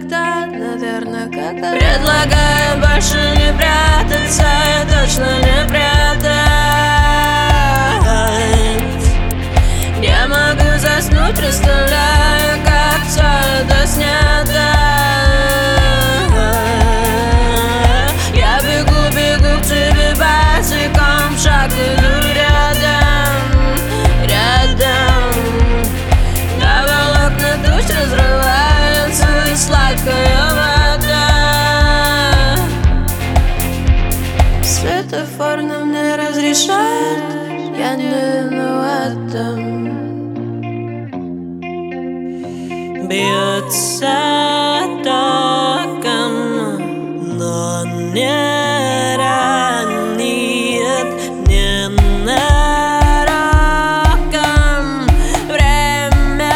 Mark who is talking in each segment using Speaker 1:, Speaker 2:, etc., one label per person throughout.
Speaker 1: когда, наверное, когда.
Speaker 2: Предлагаю больше не прятаться, я точно не прятать. Я могу заснуть, представляю, как все это снято. Я бегу, бегу к тебе босиком, шаг иду рядом, рядом. На волокна туч разрывается и сладкая вода.
Speaker 1: Светофор нам не разрешает, я не виновата.
Speaker 2: Бьется током, но не ранит, не нароком. Время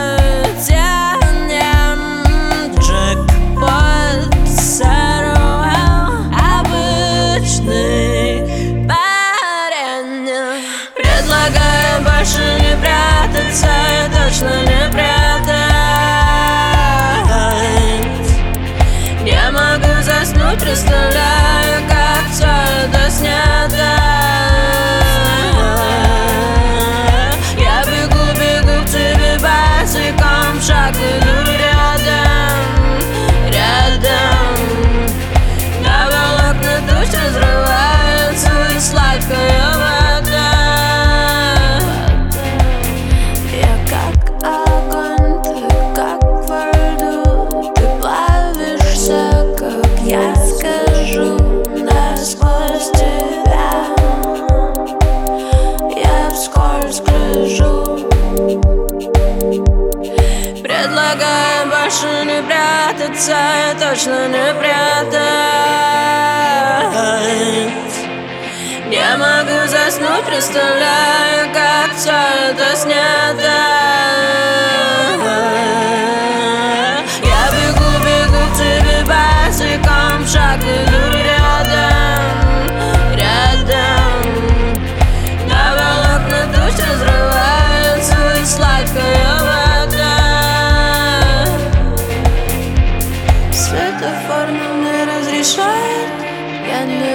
Speaker 2: тянем, джекпот сорвал. Обычный парень. Предлагаю больше не прятаться, я точно не прятать. Я могу заснуть, представляю, как все это снято. Я бегу, бегу к тебе босиком, шаг иду рядом, рядом. На волокна туч разрывается и сладкая вода.
Speaker 1: Я как огонь, ты как во льду. Ты плавишься, как я скажу, насквозь тебя. Я вскользь гляжу.
Speaker 2: Предлагаю больше не прятаться, я точно не прятать. Я могу заснуть, представляю, как все это снято. Я бегу, бегу к тебе босиком, шаг иду рядом, рядом. На волокна туч разрывается и сладкая вода.
Speaker 1: Светофор нам не разрешает, я не